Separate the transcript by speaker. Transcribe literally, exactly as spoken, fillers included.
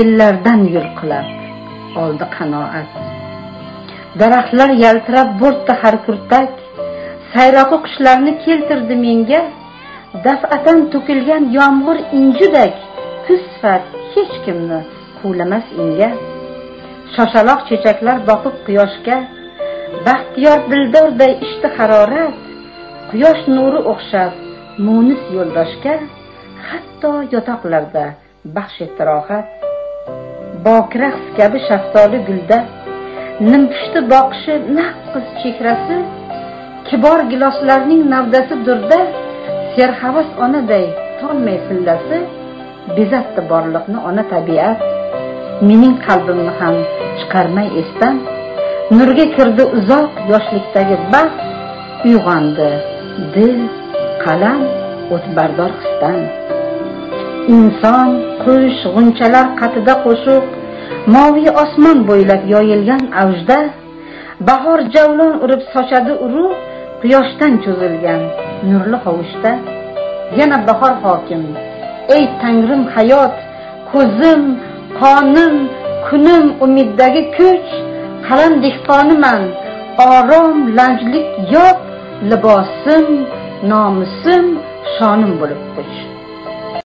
Speaker 1: sellardan yulqilab oldi qanoat. Daraxtlar yaltirab bo'rtdi har kurtak, sayroqi qushlarni keltirdi menga, daf'atan to'kilgan yomg'ir injudak, kuz sifat hech kimni quvlamas inga. Shoshaloq chechaklar boqib quyoshga, baxtiyor dildorday ishti harorat, quyosh nuri o'xshab munis yo'ldoshga, hatto yotoqlarda baxsh etdi rohat. Bokira his kabi shaftoli gulda nimpushti boqishi naqqiz chehrasi, kibor giloslarning navdasi durda, serhavas onaday tolmay sillasi, bezatdi borliqni ona tabiat. Mening qalbimni ham chiqarmay esdan, nurga kirdi uzoq yoshlikdagi baxt, uyg'ondi dil, qalam, o'tbardor hisdan. Inson, qush, g'unchalar qatida qo'shiq, moviy osmon bo'ylab yoyilgan avjda, bahor javlon urib sochadi urug', quyoshdan cho'zilgan nurli hovushda. Yana bahor hokim, ey tangrim hayot, ko'zim, qonim, kunim, umiddagi kuch, qalam dehqoniman, orom, lanjlik yo'q, libosim, nomusim, shonim bo'lib qo'sh.